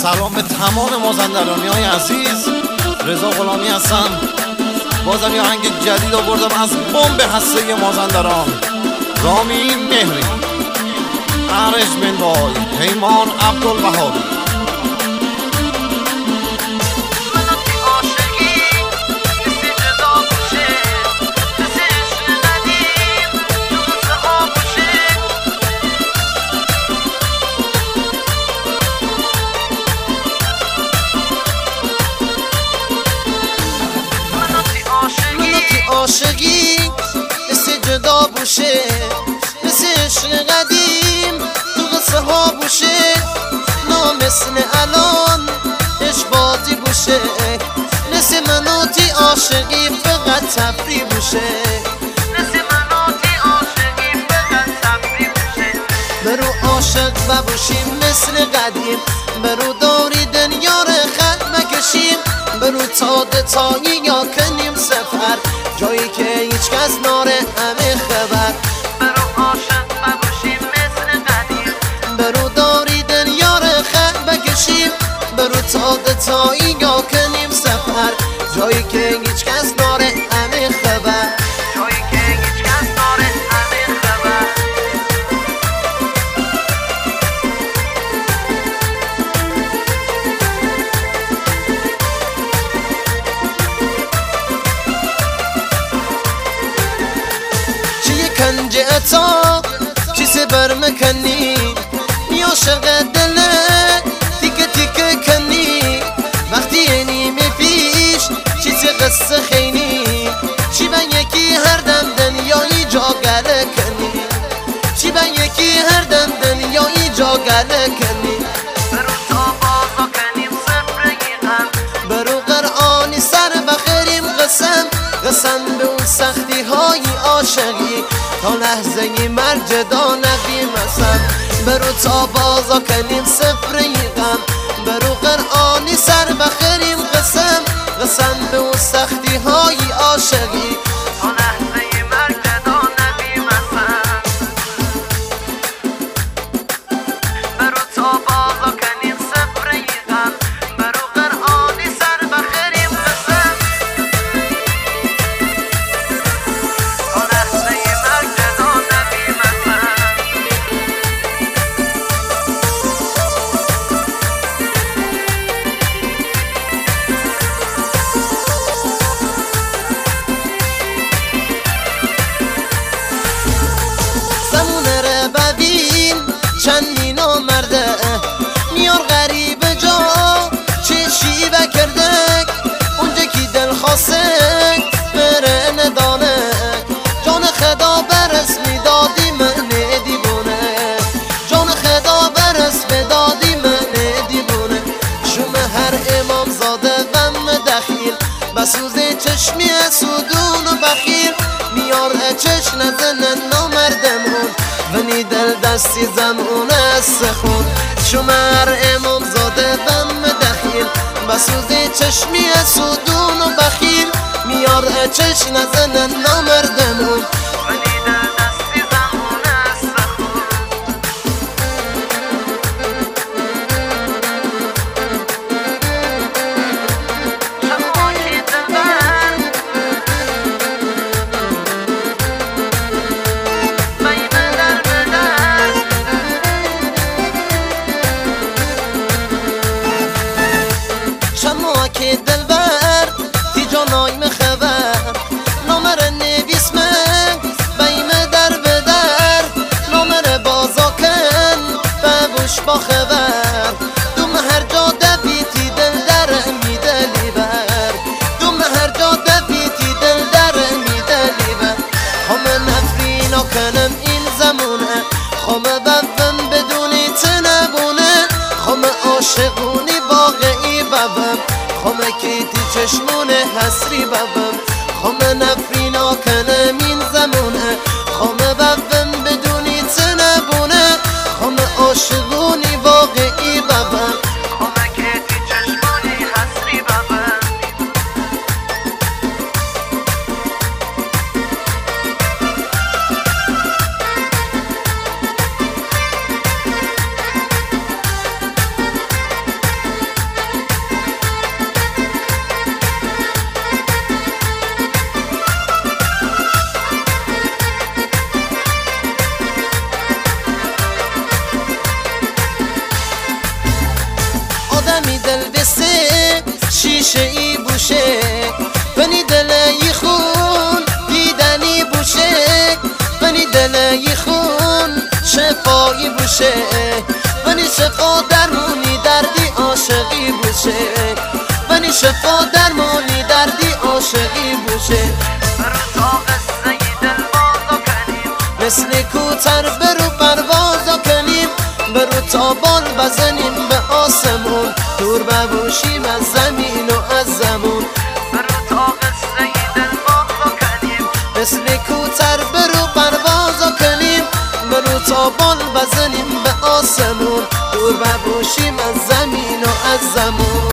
سلام به تمام مازندرانی های عزیز. رضا غلامی هستم. بازم یه آهنگ جدید آوردم از بمب هسته مازندران. رامین مهری، عرش منوای، پیمان عبدالبهاری. عاشقی مثل جدا بوشه، مثل عشق قدیم تو قصه ها بوشه، نا مثل الان عشق بازی بوشه، مثل مناتی عاشقی فقط تفری بوشه، مثل مناتی عاشقی فقط تفری بوشه. برو عاشق ببوشیم مثل قدیم، برو داری دنیا رو خط مکشیم، برو تایی یا کنیم سفر، جایی که هیچ کس ناره همه خبر. برو عاشق ببوشیم مثل قدیم، برو داری دنیا رو خط بکشیم، برو تایی یا کنیم سفر، جایی که هیچ کس ناره همه خبر، جایی که هیچ کس ناره همه خبر. کنج اتا چیز برمکنی میاشق دله تیکه تیکه کنی، وقتی نیمه پیش چیز قصه خینی، چی با یکی هر دم دنیایی جا گله کنی، چی با یکی هر دم دنیایی جا گله کنی. برو تا بازا کنیم سفرگی غم، برو قرآنی سر بخیریم قسم به اون سختی های عاشقی، تا لحظه مرگ جدا نبیم ازم. برو تا بازا کنیم سفره غم، برو قرآنی سر بخیریم قسم به اون سختی های عاشقی، تا لحظه مرگ جدا نبیم ازم. برو تا بازا کنیم سفره غم، برو قرآنی سر بخیریم چندی نامرده میار غریب جا چشی بکردک، اونجا کی دل خواسته بره ندانه، جان خدا برس میدادی من دیوونه، جان خدا برس میدادی من دیوونه. شوم هر امام زاده غم دخیل، بسوزه چشمی سودون و بخیل، میار چش نزنن نامردمون ونی دل دستی زمون است خون. شمر امام زاده غم دخیل، بسوزی چشمی سودون و بخیل، میار چش نزنن نامردمون ونی دل دستی زمون است خون. که دلبر تی جانای مخبر، نامر نویس من بیم در بدر، نامر بازا کن ببوش با خبر، دوم هر جا دبیتی دل در میدلی بر، دوم هر جا دبیتی دل در میدلی بر. خم نفرینا کنم این زمونه، خم بفم بدونی تنبونه، خم عاشقونی واقعی ببم، خمه کیتی چشمونه حسری ببم، خمه نفرینا کنم این زمونه، خمه ببم بدونی تنبونه، خمه عاشقونی واقعی ببم، خمه کیتی چشمونی حسری ببم. شفایی بوشه ونی شفا درمونی دردی عاشقی بوشه ونی شفا درمونی دردی عاشقی بوشه برو تا قصه دل بازا کنیم مثل کوتر برو پروازا کنیم برو تا بال بزنیم به آسمون دور ببوشیم از زمین و از زمون برو تا قصه دل بازا کنیم مثل کوتر برو پروازا کنیم برو تا بال بزنیم به آسمون دور ببوشیم از زمین و از زمون